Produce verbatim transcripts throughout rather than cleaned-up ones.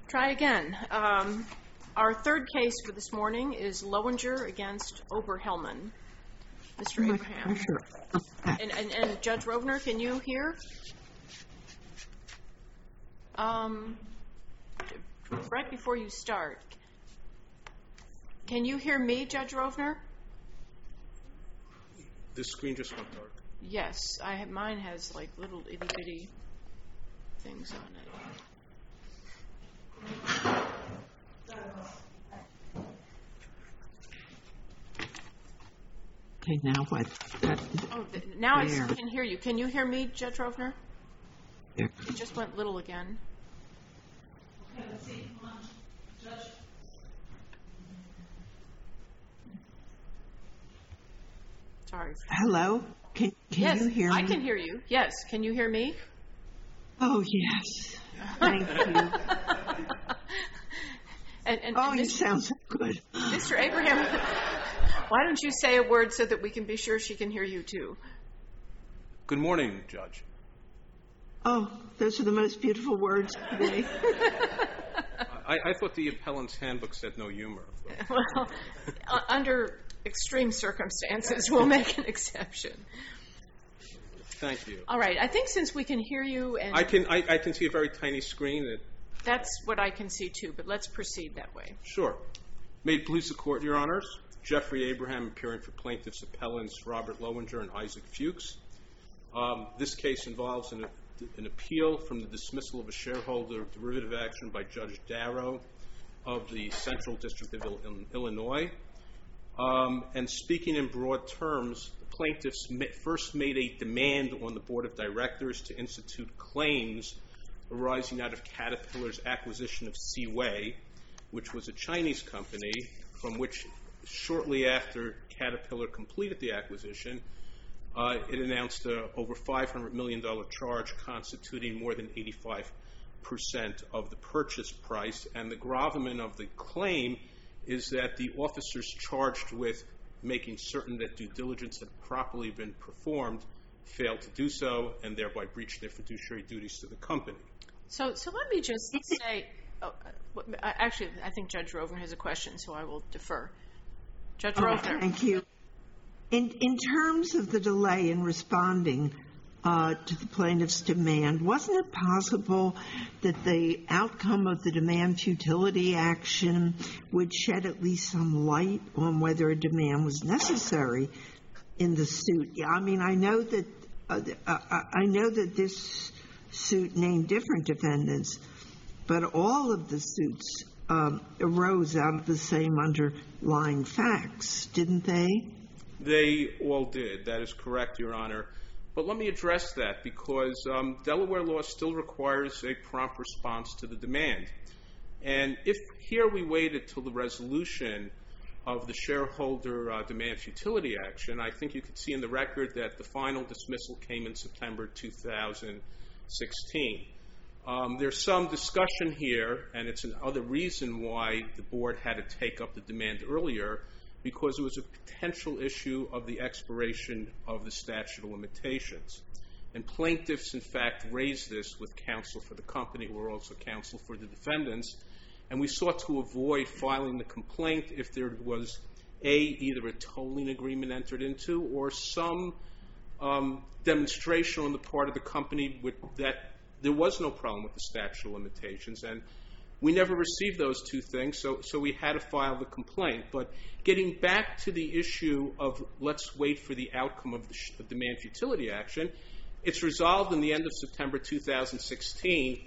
Try again. Um, our third case for this morning is Lowinger against Oberhelman. Mister Abraham. Sure. And, and, and Judge Rovner, can you hear? Um, right before you start, can you hear me, Judge Rovner? The screen just went dark. Yes, I have, mine has like little itty bitty things on it. Okay, now what? That, oh, th- now there. I can hear you. Can you hear me, Judge Rovner? There. It just went little again. Okay, let's see. Come on, Judge. Sorry. Hello? Can, can yes, you hear me? I can hear you. Yes. Can you hear me? Oh, yes. Thank you. and, and, oh, and you Mister sound so good. Mister Abraham, why don't you say a word so that we can be sure she can hear you too? Good morning, Judge. Oh, those are the most beautiful words today. I, I thought the appellant's handbook said no humor. Well, uh, under extreme circumstances, we'll make an exception. Thank you. All right. I think since we can hear you, and I can I, I can see a very tiny screen. That that's what I can see too. But let's proceed that way. Sure. May it please the Court, Your Honors. Jeffrey Abraham appearing for plaintiffs appellants Robert Lowinger and Isaac Fuchs. Um, this case involves an, an appeal from the dismissal of a shareholder derivative action by Judge Darrow of the Central District of Illinois. Um, and speaking in broad terms, the plaintiffs ma- first made a demand on the Board of Directors to institute claims arising out of Caterpillar's acquisition of Seaway, which was a Chinese company from which shortly after Caterpillar completed the acquisition, uh, it announced a over five hundred million dollars charge constituting more than eighty-five percent of the purchase price. And the gravamen of the claim is that the officers charged with making certain that due diligence had properly been performed failed to do so and thereby breached their fiduciary duties to the company. So, so let me just say, oh, uh, actually, I think Judge Rovner has a question, so I will defer. Judge Oh, Rovner. thank you. In, in terms of the delay in responding uh, to the plaintiff's demand, wasn't it possible that the outcome of the demand futility action would shed at least some light on whether a demand was necessary in the suit? Yeah, I mean, I know that uh, uh, I know that this suit named different defendants, but all of the suits um, arose out of the same underlying facts, didn't they? They all did. That is correct, Your Honor. But let me address that because um, Delaware law still requires a prompt response to the demand. And if here we waited till the resolution of the shareholder uh, demand futility action, I think you could see in the record that the final dismissal came in September two thousand sixteen. Um, there's some discussion here, and it's another reason why the board had to take up the demand earlier, because it was a potential issue of the expiration of the statute of limitations. And plaintiffs, in fact, raised this with counsel for the company, who were also counsel for the defendants, and we sought to avoid filing the complaint if there was, A, either a tolling agreement entered into or some um, demonstration on the part of the company with, that there was no problem with the statute of limitations. And we never received those two things, so, so we had to file the complaint. But getting back to the issue of let's wait for the outcome of the sh- of demand futility action, it's resolved in the end of September two thousand sixteen.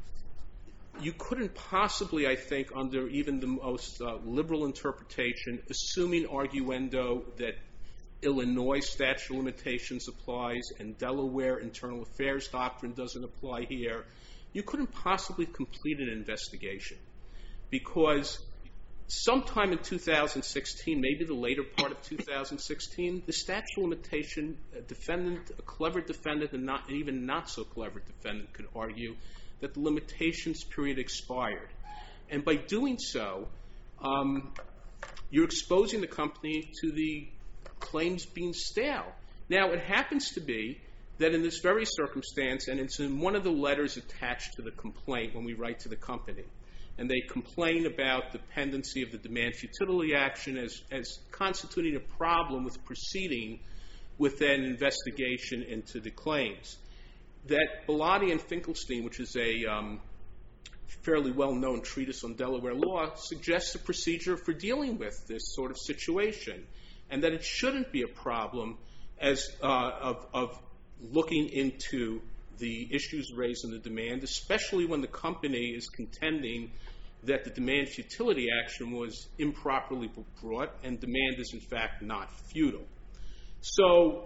You couldn't possibly, I think, under even the most uh, liberal interpretation, assuming arguendo that Illinois statute of limitations applies and Delaware internal affairs doctrine doesn't apply here, you couldn't possibly complete an investigation, because sometime in two thousand sixteen, maybe the later part of two thousand sixteen, the statute of limitation a defendant, a clever defendant and not even not so clever defendant could argue that the limitations period expired. And by doing so, um, you're exposing the company to the claims being stale. Now, it happens to be that in this very circumstance, and it's in one of the letters attached to the complaint when we write to the company, and they complain about the pendency of the demand futility action as, as constituting a problem with proceeding with an investigation into the claims. That Bellotti and Finkelstein, which is a um, fairly well-known treatise on Delaware law, suggests a procedure for dealing with this sort of situation, and that it shouldn't be a problem as uh, of, of looking into the issues raised in the demand, especially when the company is contending that the demand futility action was improperly brought and demand is in fact not futile. So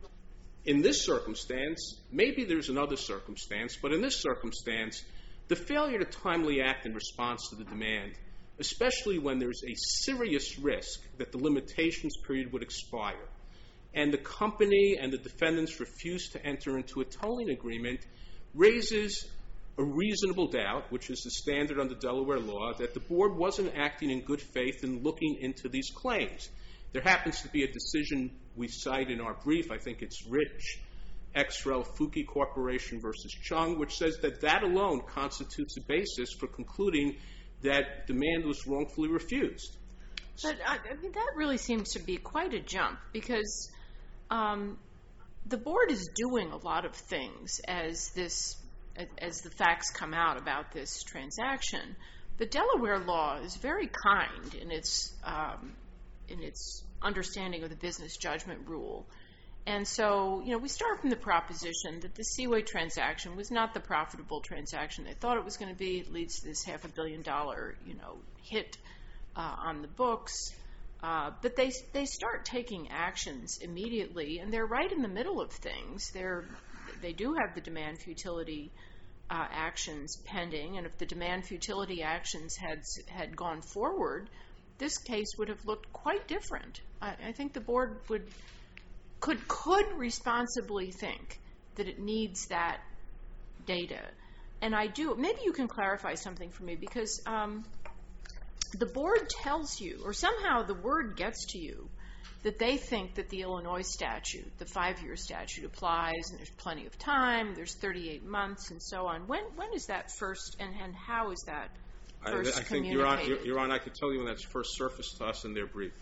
in this circumstance, maybe there's another circumstance, but in this circumstance, the failure to timely act in response to the demand, especially when there's a serious risk that the limitations period would expire, and the company and the defendants refuse to enter into a tolling agreement, raises a reasonable doubt, which is the standard under Delaware law, that the board wasn't acting in good faith in looking into these claims. There happens to be a decision we cite in our brief, I think it's Rich, X-Rel Fuki Corporation versus Chung, which says that that alone constitutes a basis for concluding that demand was wrongfully refused. But I mean, that really seems to be quite a jump, because um, the board is doing a lot of things as this, as the facts come out about this transaction. The Delaware law is very kind in its um, in its understanding of the business judgment rule. And so, you know, we start from the proposition that the Seaway transaction was not the profitable transaction they thought it was going to be. It leads to this half a billion dollar, you know, hit uh, on the books. Uh, but they they start taking actions immediately, and they're right in the middle of things. They're they do have the demand futility uh, actions pending, and if the demand futility actions had had gone forward, this case would have looked quite different. I, I think the board would could could responsibly think that it needs that data. And I do. Maybe you can clarify something for me, because um, the board tells you, or somehow the word gets to you, that they think that the Illinois statute, the five-year statute, applies, and there's plenty of time, there's thirty-eight months, and so on. When when is that first, and, and how is that first I, I communicated? think, Your Honor, Your Honor, I could tell you when that's first surfaced to us in their brief.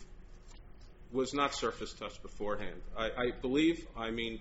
Was not surfaced to us beforehand. I, I believe, I mean,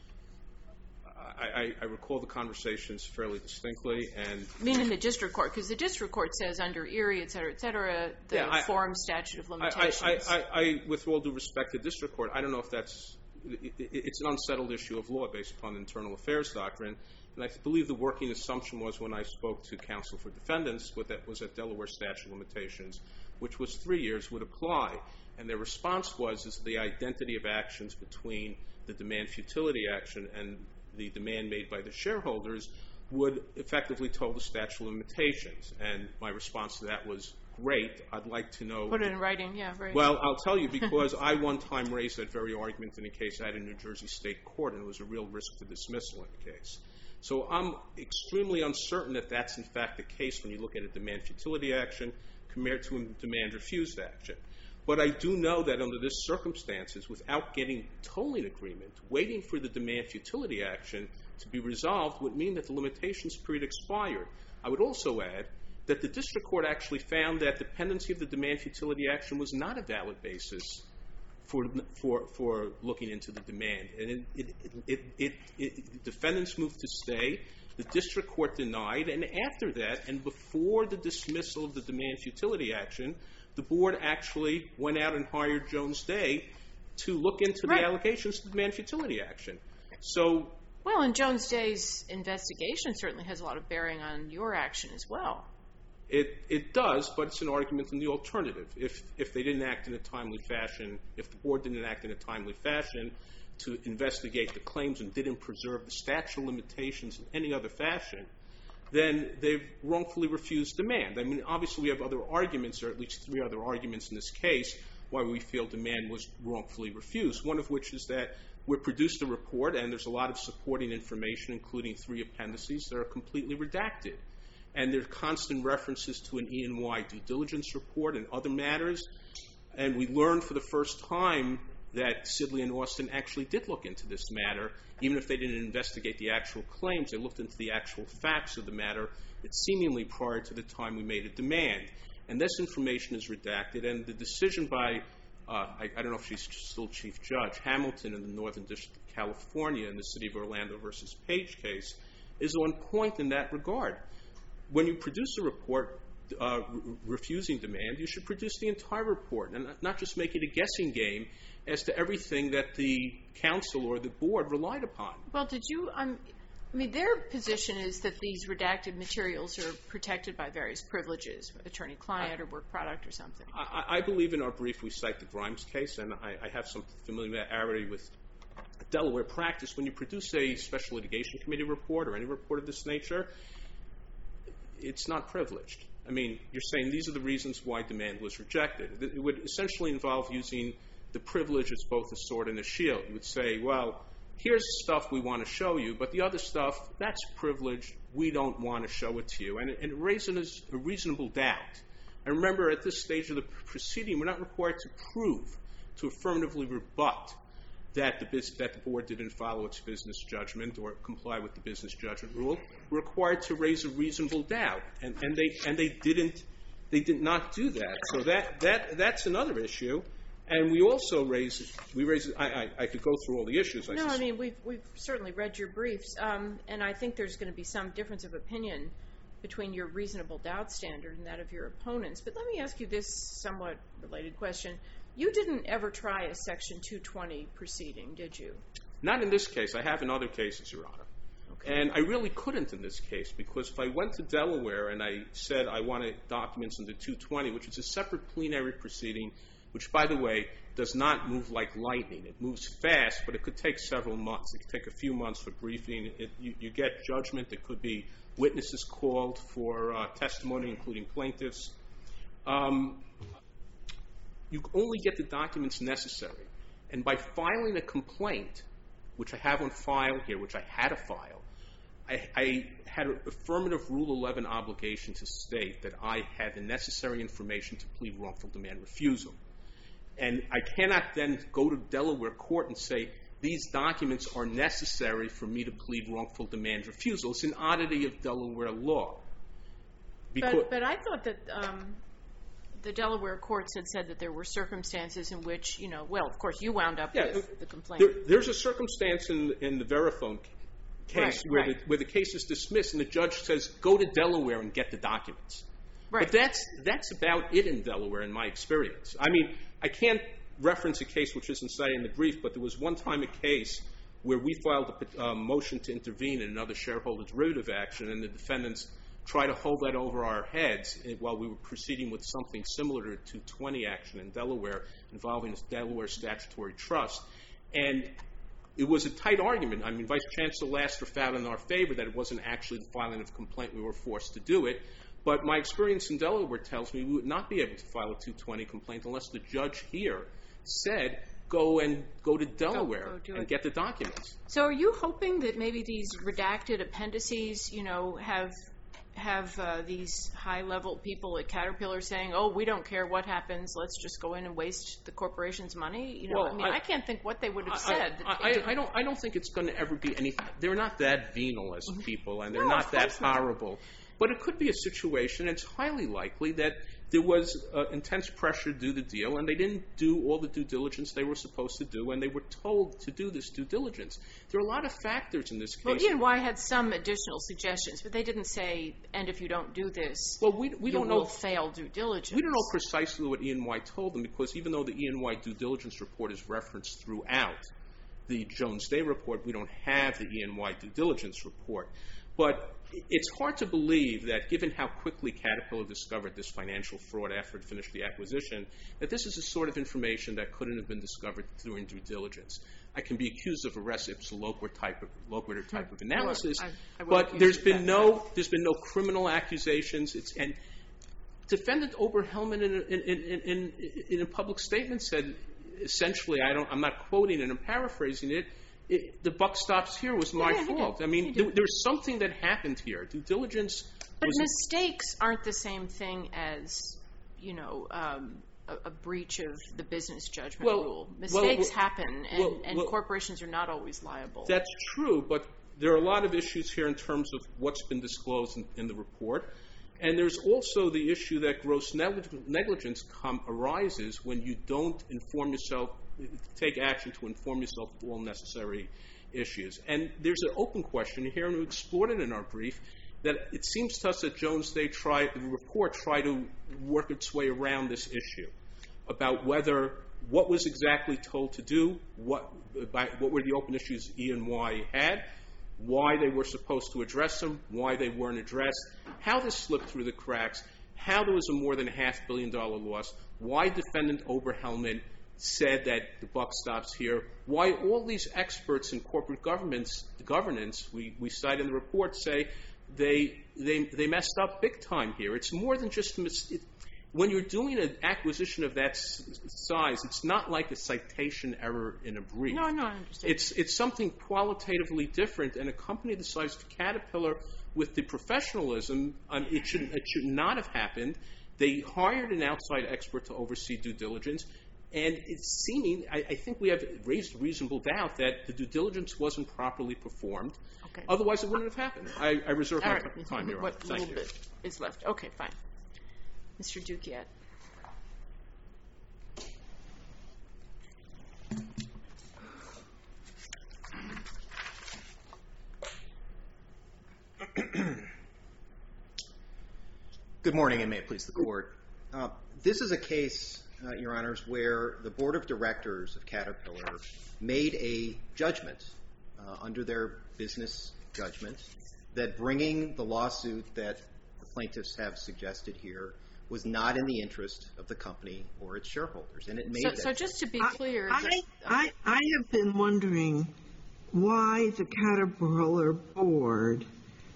I, I, I recall the conversations fairly distinctly, and I mean in the district court, because the district court says under Erie, et cetera, et cetera, the yeah, I, forum statute of limitations. I, I, I, I, with all due respect to district court, I don't know if that's, it, it, it's an unsettled issue of law based upon the internal affairs doctrine, and I believe the working assumption was when I spoke to counsel for defendants, what that was that Delaware statute of limitations, which was three years, would apply. And their response was is the identity of actions between the demand futility action and the demand made by the shareholders would effectively toll the statute of limitations. And my response to that was, great, I'd like to know. Put it in writing, yeah, right. Well, I'll tell you, because I one time raised that very argument in a case I had in New Jersey State Court, and it was a real risk to dismissal in the case. So I'm extremely uncertain that that's in fact the case when you look at a demand futility action compared to a demand refused action. But I do know that under this circumstances, without getting tolling agreement, waiting for the demand futility action to be resolved would mean that the limitations period expired. I would also add that the district court actually found that the pendency of the demand futility action was not a valid basis for for for looking into the demand. And it, it, it, it, it, defendants moved to stay. The district court denied. And after that, and before the dismissal of the demand futility action, the board actually went out and hired Jones Day to look into right. the allegations of the demand futility action. So, well, and Jones Day's investigation certainly has a lot of bearing on your action as well. It it does, but it's an argument in the alternative. If if they didn't act in a timely fashion, if the board didn't act in a timely fashion to investigate the claims and didn't preserve the statute of limitations in any other fashion, then they've wrongfully refused demand. I mean, obviously we have other arguments, or at least three other arguments in this case, why we feel demand was wrongfully refused. One of which is that we produced a report, and there's a lot of supporting information, including three appendices, that are completely redacted. And there are constant references to an E and Y due diligence report and other matters. And we learned for the first time that Sidley and Austin actually did look into this matter. Even if they didn't investigate the actual claims, they looked into the actual facts of the matter. It's seemingly prior to the time we made a demand. And this information is redacted, and the decision by, uh, I, I don't know if she's still Chief Judge, Hamilton in the Northern District of California in the City of Orlando versus Page case, is on point in that regard. When you produce a report uh, re- refusing demand, you should produce the entire report and not just make it a guessing game as to everything that the council or the board relied upon. Well, did you, um, I mean, their position is that these redacted materials are protected by various privileges, attorney-client or work product or something. I, I believe in our brief we cite the Grimes case, and I, I have some familiarity with Delaware practice. When you produce a special litigation committee report or any report of this nature, it's not privileged. I mean, you're saying these are the reasons why demand was rejected. It would essentially involve using the privilege as both a sword and a shield. You would say, well, here's stuff we want to show you, but the other stuff, that's privileged. We don't want to show it to you. And it, and it raises a reasonable doubt. And remember, at this stage of the proceeding, we're not required to prove, to affirmatively rebut that the, that the board didn't follow its business judgment or comply with the business judgment rule. We're required to raise a reasonable doubt. And, and, they, and they, didn't, they did not do that. So that, that, that's another issue. And we also raise, we raise, I, I, I could go through all the issues. I no, I mean, we've, we've certainly read your briefs, um, and I think there's going to be some difference of opinion between your reasonable doubt standard and that of your opponents. But let me ask you this somewhat related question. You didn't ever try a Section two twenty proceeding, did you? Not in this case. I have in other cases, Your Honor. Okay. And I really couldn't in this case, because if I went to Delaware and I said I wanted documents under two twenty, which is a separate plenary proceeding, which, by the way, does not move like lightning. It moves fast, but it could take several months. It could take a few months for briefing. It, you, you get judgment. There could be witnesses called for uh, testimony, including plaintiffs. Um, you only get the documents necessary. And by filing a complaint, which I have on file here, which I had to file, I, I had an affirmative Rule eleven obligation to state that I had the necessary information to plead wrongful demand refusal. And I cannot then go to Delaware court and say, these documents are necessary for me to plead wrongful demand refusal. It's an oddity of Delaware law. But, but I thought that um, the Delaware courts had said that there were circumstances in which, you know, well, of course, you wound up yeah, with the complaint. There, there's a circumstance in, in the Verifone case right, where, right. The, where the case is dismissed and the judge says, go to Delaware and get the documents. Right. But that's that's about it in Delaware in my experience. I mean, I can't reference a case which isn't cited in the brief, but there was one time a case where we filed a uh, motion to intervene in another shareholder derivative action, and the defendants tried to hold that over our heads while we were proceeding with something similar to a two twenty action in Delaware involving a Delaware statutory trust. And it was a tight argument. I mean, Vice Chancellor Laster found in our favor that it wasn't actually the filing of a complaint. We were forced to do it. But my experience in Delaware tells me we would not be able to file a two twenty complaint unless the judge here said, go and go to Delaware go, go and it. get the documents. So are you hoping that maybe these redacted appendices, you know, have have uh, these high-level people at Caterpillar saying, oh, we don't care what happens, let's just go in and waste the corporation's money? You know, well, I mean, I, I can't think what they would have I, said. I, I, I, don't, I don't think it's going to ever be anything. They're not that venal as people, and they're no, not that not. horrible. But it could be a situation, it's highly likely, that there was uh, intense pressure to do the deal, and they didn't do all the due diligence they were supposed to do, and they were told to do this due diligence. There are a lot of factors in this case. Well, E and Y had some additional suggestions, but they didn't say, and if you don't do this, well, we, we you don't will know, fail due diligence. We don't know precisely what E and Y told them, because even though the E and Y due diligence report is referenced throughout the Jones Day report, we don't have the E and Y due diligence report. But it's hard to believe that, given how quickly Caterpillar discovered this financial fraud after it finished the acquisition, that this is the sort of information that couldn't have been discovered during due diligence. I can be accused of a res ipsa loquitur type of, loquitur type of analysis, well, I, I but there's been no there's been no criminal accusations. It's, and Defendant Oberhelman in a, in, in, in, in a public statement said, essentially, I don't, I'm not quoting it, I'm paraphrasing it. It, the buck stops here was my yeah, fault. I mean, there, there's something that happened here. Due diligence. But was mistakes aren't the same thing as, you know, um, a, a breach of the business judgment Well, rule. well, Mistakes well, happen, and, well, and well, corporations are not always liable. That's true, but there are a lot of issues here in terms of what's been disclosed in, in the report. And there's also the issue that gross negligence come, arises when you don't inform yourself, take action to inform yourself of all necessary issues. And there's an open question here, and we explored it in our brief, that it seems to us that Jones Day tried, the report tried to work its way around this issue about whether what was exactly told to do, what, by, what were the open issues E and Y had, why they were supposed to address them, why they weren't addressed, how this slipped through the cracks, how there was a more than half billion dollar loss, why defendant Oberhelman said that the buck stops here, why all these experts in corporate governments, governance, we, we cite in the report, say they, they, they messed up big time here. It's more than just a mis- it, when you're doing an acquisition of that s- size, it's not like a citation error in a brief. No, no, I understand. It's, it's something qualitatively different, and a company the size of Caterpillar with the professionalism, um, it, should, it should not have happened. They hired an outside expert to oversee due diligence, and it's seeming, I, I think we have raised reasonable doubt that the due diligence wasn't properly performed. Okay. Otherwise, it wouldn't have happened. I, I reserve All my right. time, Your Honor. What Thank little you. bit is left. Okay, fine. Mister Dukiat. Good morning, and may it please the Court. Uh, this is a case, uh, Your Honors, where the Board of Directors of Caterpillar made a judgment uh, under their business judgment that bringing the lawsuit that the plaintiffs have suggested here was not in the interest of the company or its shareholders, and it made So, that. so just to be I- clear, I, that- I, I have been wondering why the Caterpillar board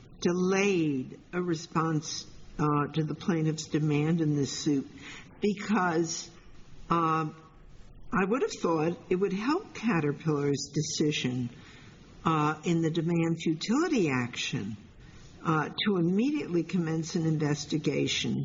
delayed a response uh, to the plaintiff's demand in this suit, because um, I would have thought it would help Caterpillar's decision uh, in the demand futility action uh, to immediately commence an investigation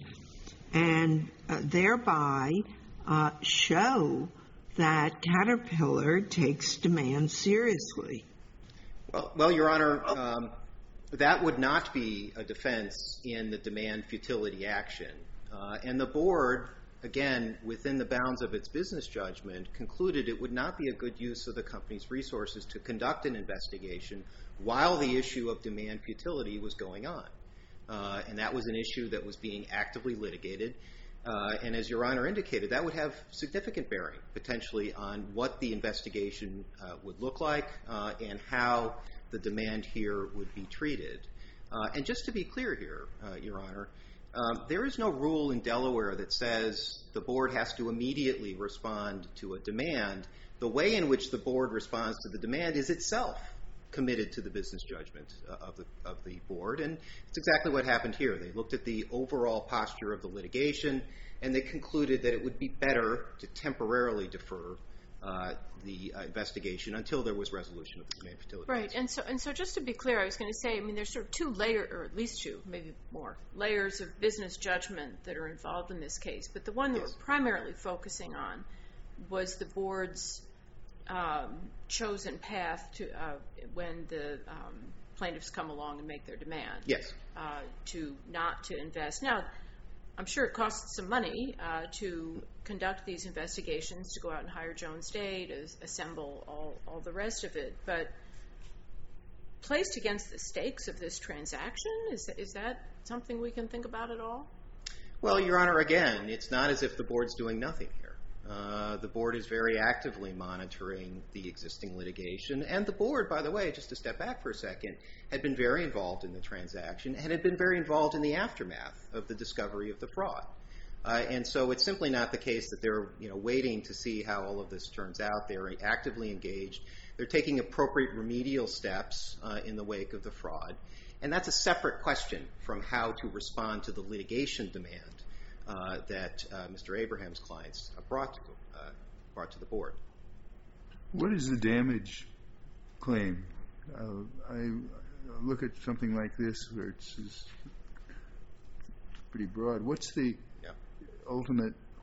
and uh, thereby uh, show that Caterpillar takes demand seriously. Well, well, Your Honor, um, that would not be a defense in the demand futility action. Uh, and the board, again, within the bounds of its business judgment, concluded it would not be a good use of the company's resources to conduct an investigation while the issue of demand futility was going on. Uh, and that was an issue that was being actively litigated. Uh, and as Your Honor indicated, that would have significant bearing, potentially, on what the investigation uh, would look like uh, and how the demand here would be treated. Uh, and just to be clear here, uh, Your Honor, um, there is no rule in Delaware that says the board has to immediately respond to a demand. The way in which the board responds to the demand is itself committed to the business judgment uh, of the of the board, and it's exactly what happened here. They looked at the overall posture of the litigation, and they concluded that it would be better to temporarily defer uh, the uh, investigation until there was resolution of the demand futility. right, and so and so just to be clear, I was going to say, I mean, there's sort of two layers, or at least two, maybe more, layers of business judgment that are involved in this case. But the one that Yes. we're primarily focusing on was the board's um, chosen path to uh, when the um, plaintiffs come along and make their demand. Yes. Uh, to not to invest. Now, I'm sure it costs some money uh, to conduct these investigations, to go out and hire Jones Day, to assemble all, all the rest of it. But placed against the stakes of this transaction, is, is that something we can think about at all? Well, Your Honor, again, it's not as if the board's doing nothing here. Uh, the board is very actively monitoring the existing litigation. And the board, by the way, just to step back for a second, had been very involved in the transaction and had been very involved in the aftermath of the discovery of the fraud. Uh, and so it's simply not the case that they're you know, waiting to see how all of this turns out. They're actively engaged. They're taking appropriate remedial steps uh, in the wake of the fraud. And that's a separate question from how to respond to the litigation demand Uh, that uh, Mister Abraham's clients brought to, uh, brought to the board. What is the damage claim? Uh, I look at something like this where it's, it's pretty broad. What's the Yeah. ultimate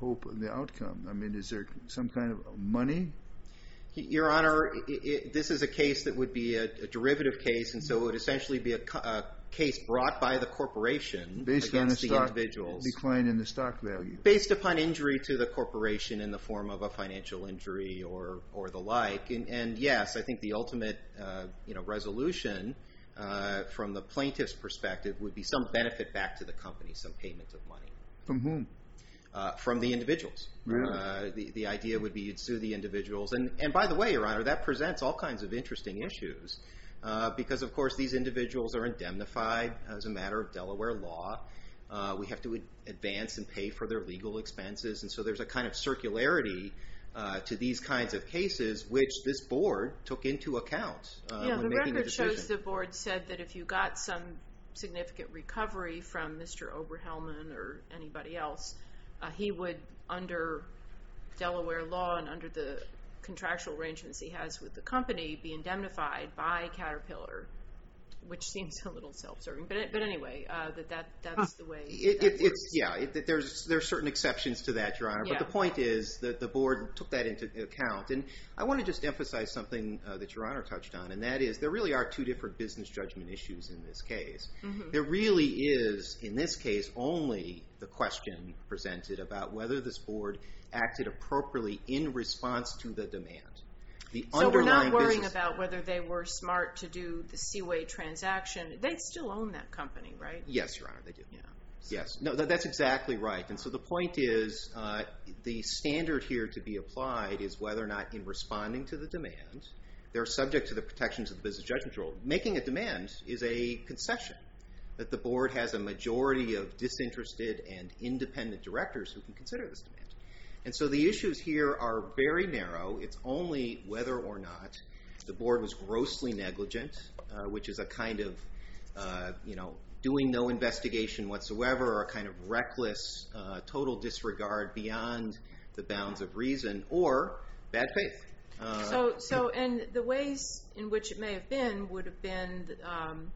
hope of the outcome? I mean, is there some kind of money? Your Honor, it, it, this is a case that would be a, a derivative case, and so it would essentially be a, a case brought by the corporation based against on the stock, individuals. decline in the stock value. Based upon injury to the corporation in the form of a financial injury or, or the like. And, and yes, I think the ultimate uh, you know, resolution uh, from the plaintiff's perspective would be some benefit back to the company, some payment of money. From whom? Uh, from the individuals. Really? Uh, the, the idea would be you'd sue the individuals. And, and by the way, Your Honor, that presents all kinds of interesting issues uh, because, of course, these individuals are indemnified as a matter of Delaware law. Uh, we have to ad- advance and pay for their legal expenses. And so there's a kind of circularity uh, to these kinds of cases, which this board took into account uh, yeah, when the making a record decision. shows the board said that if you got some significant recovery from Mister Oberhelman or anybody else, Uh, he would, under Delaware law and under the contractual arrangements he has with the company, be indemnified by Caterpillar, which seems a little self-serving. But but anyway, uh, that, that that's the way It, that it, it's yeah. It, there's there's certain exceptions to that, Your Honor. Yeah. But the point is that the board took that into account, and I want to just emphasize something uh, that Your Honor touched on, and that is there really are two different business judgment issues in this case. Mm-hmm. There really is, in this case, only the question presented about whether this board acted appropriately in response to the demand. The so we're not worrying business... about whether they were smart to do the Seaway transaction. They still own that company, right? Yes, Your Honor, they do. Yeah. Yes. No, that, that's exactly right. And so the point is uh, the standard here to be applied is whether or not in responding to the demand, they're subject to the protections of the business judgment rule. Making a demand is a concession that the board has a majority of disinterested and independent directors who can consider this demand. And so the issues here are very narrow. It's only whether or not the board was grossly negligent, uh, which is a kind of, uh, you know, doing no investigation whatsoever, or a kind of reckless, uh, total disregard beyond the bounds of reason, or bad faith. Uh, So, so, and the ways in which it may have been would have been um,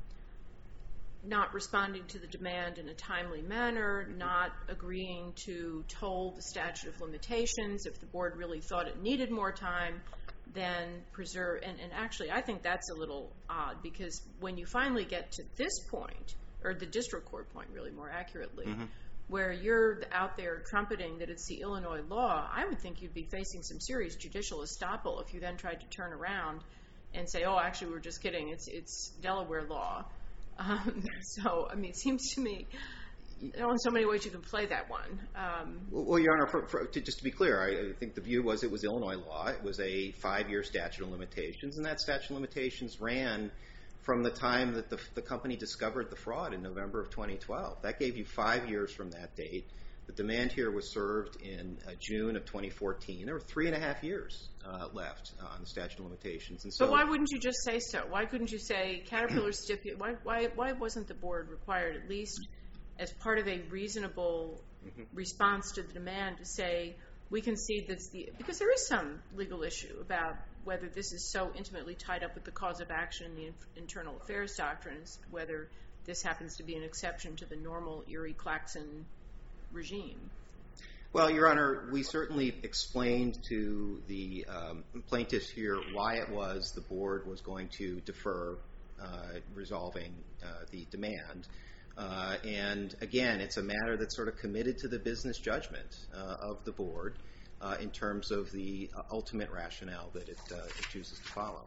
not responding to the demand in a timely manner, not agreeing to toll the statute of limitations if the board really thought it needed more time, then preserve. And, and actually, I think that's a little odd, because when you finally get to this point, or the district court point, really more accurately, mm-hmm. where you're out there trumpeting that it's the Illinois law, I would think you'd be facing some serious judicial estoppel if you then tried to turn around and say, oh, actually, we're just kidding, it's it's Delaware law. Um, so, I mean, it seems to me there are so many ways you can play that one. Um, well, well, Your Honor, for, for, to, just to be clear, I, I think the view was it was Illinois law. It was a five-year statute of limitations, and that statute of limitations ran from the time that the, the company discovered the fraud in November of twenty twelve. That gave you five years from that date. The demand here was served in uh, June of twenty fourteen. There were three and a half years uh, left uh, on the statute of limitations. And so, but why wouldn't you just say so? Why couldn't you say Caterpillar stipulate? Why, why, why wasn't the board required, at least as part of a reasonable mm-hmm. response to the demand, to say we concede that's the, because there is some legal issue about whether this is so intimately tied up with the cause of action in the internal affairs doctrines, whether this happens to be an exception to the normal Erie-Claxon regime. Well, Your Honor, we certainly explained to the um, plaintiffs here why it was the board was going to defer uh, resolving uh, the demand. Uh, and again, it's a matter that's sort of committed to the business judgment uh, of the board uh, in terms of the uh, ultimate rationale that it, uh, it chooses to follow.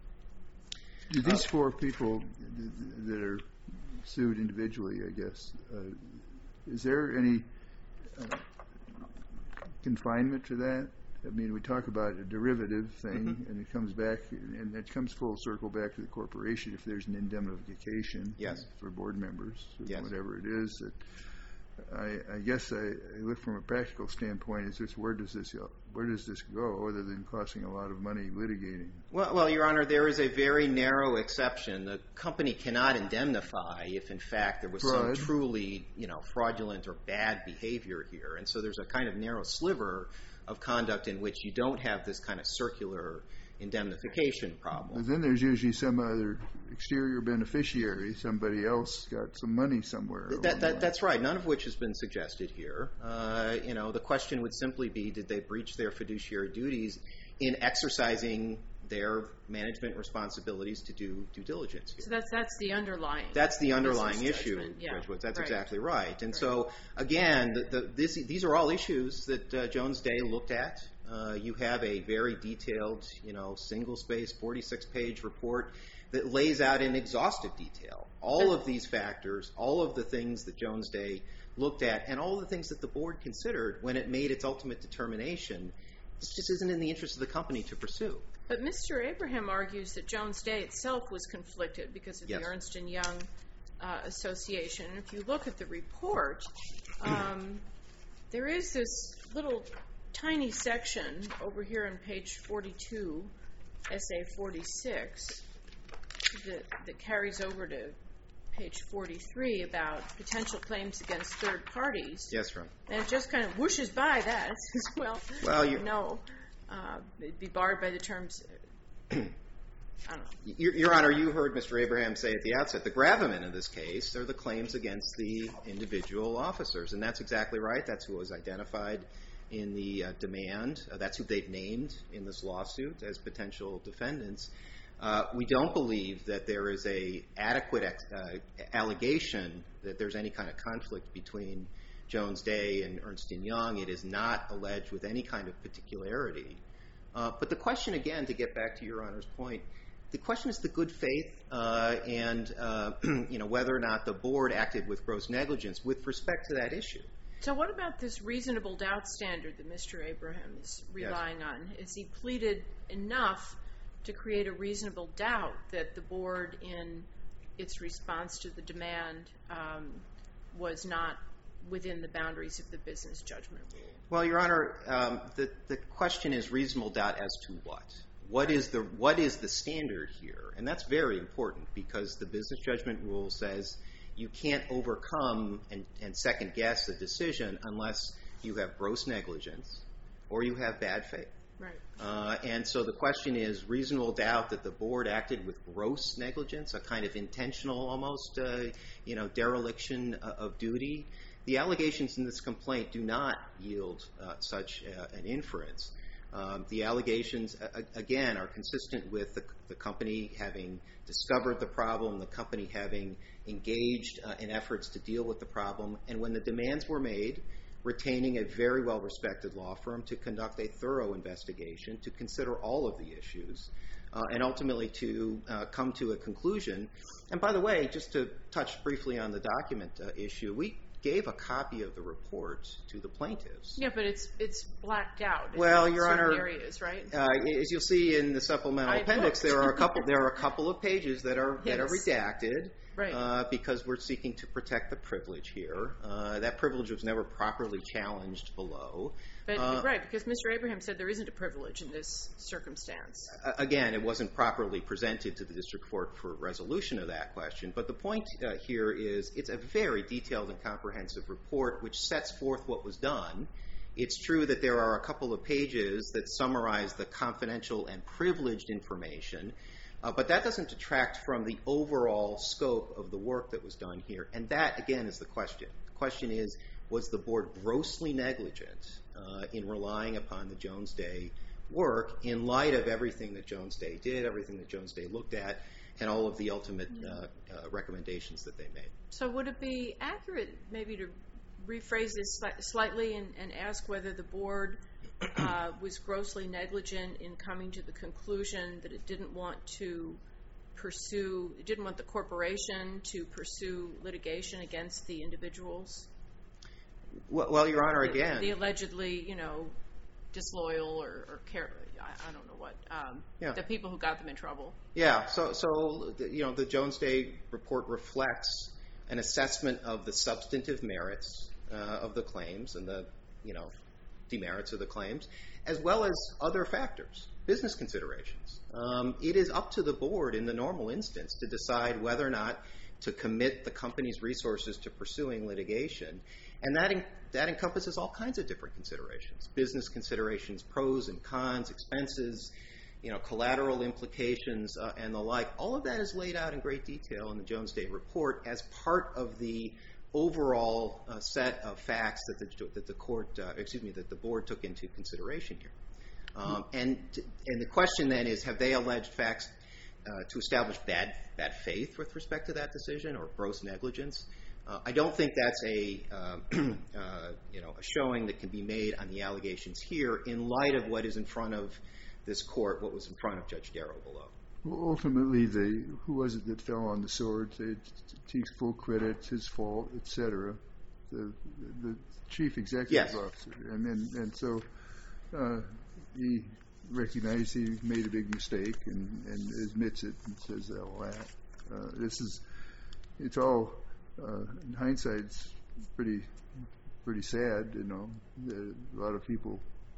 Do these uh, four people that are sued individually, I guess, uh, is there any uh, confinement to that? I mean, we talk about a derivative thing, mm-hmm. and it comes back, and it comes full circle back to the corporation if there's an indemnification yes. for board members, or yes. whatever it is. That I, I guess I, I look from a practical standpoint. Is this where does this where does this go, other than costing a lot of money litigating? Well, well, Your Honor, there is a very narrow exception. The company cannot indemnify if, in fact, there was Fraud. some truly, you know, fraudulent or bad behavior here, and so there's a kind of narrow sliver of conduct in which you don't have this kind of circular indemnification problem. But then there's usually some other exterior beneficiary, somebody else got some money somewhere. That, that, that's right, none of which has been suggested here. Uh, you know, the question would simply be, did they breach their fiduciary duties in exercising their management responsibilities to do due diligence here? So that's that's the underlying. That's the underlying business issue, judgment, yeah. Judge Woods. That's Right. exactly right. And Right. so, again, the, the, this, these are all issues that uh, Jones Day looked at. Uh, you have a very detailed, you know, single-space, forty-six page report that lays out in exhaustive detail all of these factors, all of the things that Jones Day looked at, and all of the things that the board considered when it made its ultimate determination. This just isn't in the interest of the company to pursue. But Mister Abraham argues that Jones Day itself was conflicted because of Yes. the Ernst and Young uh, Association. If you look at the report, um, there is this little tiny section over here on page forty-two, S A forty-six, that, that carries over to page forty-three about potential claims against third parties. Yes, Ron. And it just kind of whooshes by that. It says, well, Well, you're- no, uh, it'd be barred by the terms. I don't know. Your, Your Honor, you heard Mister Abraham say at the outset, the gravamen of this case are the claims against the individual officers. And that's exactly right. That's who was identified in the uh, demand. Uh, that's who they've named in this lawsuit as potential defendants. Uh, we don't believe that there is a adequate ex- uh, allegation that there's any kind of conflict between Jones Day and Ernst and Young. It is not alleged with any kind of particularity. Uh, but the question, again, to get back to Your Honor's point, the question is the good faith uh, and uh, you know, whether or not the board acted with gross negligence with respect to that issue. So what about this reasonable doubt standard that Mister Abraham is relying Yes. on? Is he pleaded enough to create a reasonable doubt that the board, in its response to the demand, um, was not within the boundaries of the business judgment rule? Well, Your Honor, um, the, the question is reasonable doubt as to what? What is the what is the standard here? And that's very important because the business judgment rule says you can't overcome and, and second guess a decision unless you have gross negligence or you have bad faith. Right. Uh, and so the question is reasonable doubt that the board acted with gross negligence, a kind of intentional almost, uh, you know, dereliction uh, of duty. The allegations in this complaint do not yield uh, such uh, an inference. Um, the allegations, uh, again, are consistent with the, the company having discovered the problem, the company having engaged uh, in efforts to deal with the problem, and when the demands were made, retaining a very well-respected law firm to conduct a thorough investigation, to consider all of the issues, uh, and ultimately to uh, come to a conclusion. And by the way, just to touch briefly on the document uh, issue, we gave a copy of the report to the plaintiffs. Yeah, but it's it's blacked out in Well, Your certain Honor, areas, right? Uh, as you'll see in the supplemental I appendix, looked. there are a couple. There are a couple of pages that are that are Yes. redacted, Right. uh, because we're seeking to protect the privilege here. Uh, that privilege was never properly challenged below. But Uh, right, because Mister Abraham said there isn't a privilege in this circumstance. Uh, Again, it wasn't properly presented to the district court for resolution of that question. But the point uh, here is it's a very detailed and comprehensive report which sets forth what was done. It's true that there are a couple of pages that summarize the confidential and privileged information, uh, but that doesn't detract from the overall scope of the work that was done here. And that, again, is the question. The question is, was the board grossly negligent uh, in relying upon the Jones Day work in light of everything that Jones Day did, everything that Jones Day looked at, and all of the ultimate uh, uh, recommendations that they made? So would it be accurate maybe to rephrase this sli- slightly and, and ask whether the board uh, was grossly negligent in coming to the conclusion that it didn't want to pursue, it didn't want the corporation to pursue litigation against the individuals? Well, well Your Honor, The- again... The allegedly, you know, disloyal or, or care, I, I don't know what, um, Yeah. the people who got them in trouble. Yeah, so, so you know, the Jones Day report reflects an assessment of the substantive merits uh, of the claims and the, you know, demerits of the claims, as well as other factors, business considerations. Um, it is up to the board in the normal instance to decide whether or not to commit the company's resources to pursuing litigation, and that en- that encompasses all kinds of different considerations, business considerations, pros and cons, expenses, you know, collateral implications uh, and the like. All of that is laid out in great detail in the Jones Day report as part of the overall uh, set of facts that the, that the court, uh, excuse me, that the board took into consideration here. Um, and and the question then is, have they alleged facts uh, to establish bad bad faith with respect to that decision or gross negligence? Uh, I don't think that's a uh, uh, you know a showing that can be made on the allegations here in light of what is in front of this court, what was in front of Judge Darrow below. Well, ultimately, they who was it that fell on the sword? They takes full credit, it's his fault, et cetera. The the chief executive yes. officer, and and, and so. Uh, He recognized he made a big mistake and, and admits it and says all that. Uh, this is, it's all, uh, in hindsight, it's pretty, pretty sad, you know. A lot of people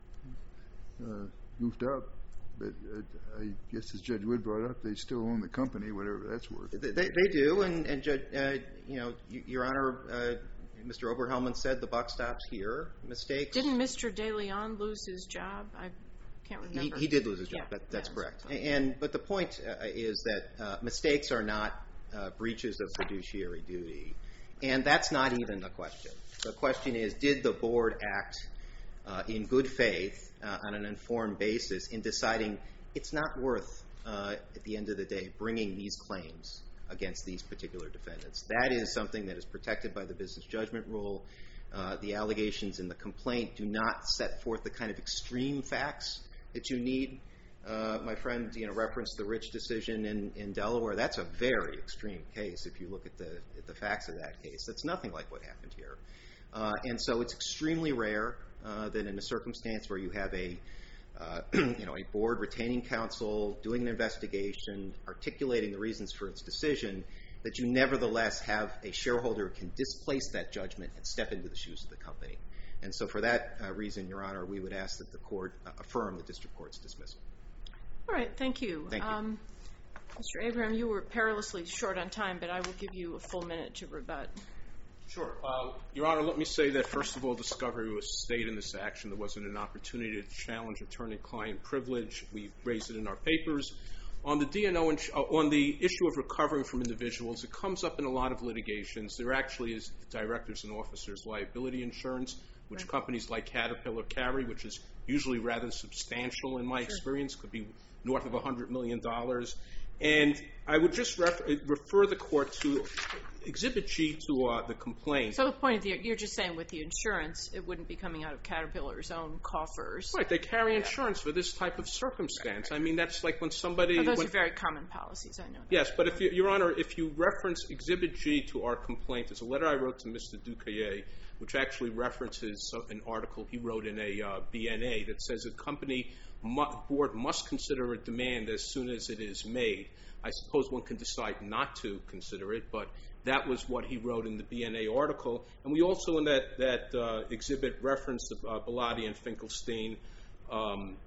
uh, goofed up, but uh, I guess as Judge Wood brought up, they still own the company, whatever that's worth. They, they do, and, and Judge, uh, you know, Your Honor, uh, Mister Oberhelman said the buck stops here. Mistakes. Didn't Mister De Leon lose his job? I can't remember. He, he did lose his job. Yeah, that, that's yeah, correct. And but the point uh, is that uh, mistakes are not uh, breaches of fiduciary duty, and that's not even the question. The question is, did the board act uh, in good faith uh, on an informed basis in deciding it's not worth uh, at the end of the day bringing these claims against these particular defendants? That is something that is protected by the business judgment rule. Uh, the allegations in the complaint do not set forth the kind of extreme facts that you need. Uh, my friend, you know, referenced the Rich decision in, in Delaware. That's a very extreme case if you look at the at the facts of that case. That's nothing like what happened here. Uh, and so it's extremely rare uh, that in a circumstance where you have a Uh, you know, a board retaining counsel, doing an investigation, articulating the reasons for its decision, that you nevertheless have a shareholder who can displace that judgment and step into the shoes of the company. And so for that uh, reason, Your Honor, we would ask that the court uh, affirm the district court's dismissal. All right, thank you. Thank you. Um, Mister Abraham, you were perilously short on time, but I will give you a full minute to rebut. Sure. Uh, Your Honor, let me say that, first of all, discovery was stayed in this action. There wasn't an opportunity to challenge attorney-client privilege. We raised it in our papers. On the D and O, ins- uh, on the issue of recovering from individuals, it comes up in a lot of litigations. There actually is directors and officers liability insurance, which right. companies like Caterpillar carry, which is usually rather substantial in my sure. experience, could be north of one hundred million dollars. And I would just ref- refer the court to Exhibit G to uh, the complaint. So the point of the, you're just saying with the insurance, it wouldn't be coming out of Caterpillar's own coffers. Right, they carry insurance for this type of circumstance. I mean, that's like when somebody... Oh, those when, are very common policies, I know that. Yes, but if you, Your Honor, if you reference Exhibit G to our complaint, there's a letter I wrote to Mister Ducayer, which actually references an article he wrote in a uh, B N A that says a company mu- board must consider a demand as soon as it is made. I suppose one can decide not to consider it, but that was what he wrote in the B N A article. And we also, in that, that uh, exhibit, referenced the uh, Bellotti and Finkelstein um,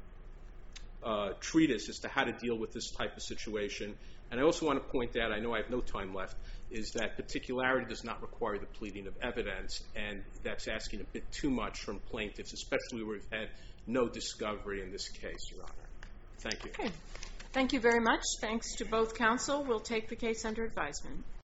uh, treatise as to how to deal with this type of situation. And I also want to point out, I know I have no time left, is that particularity does not require the pleading of evidence, and that's asking a bit too much from plaintiffs, especially where we've had no discovery in this case, Your Honor. Thank you. Okay. Thank you very much. Thanks to both counsel. We'll take the case under advisement.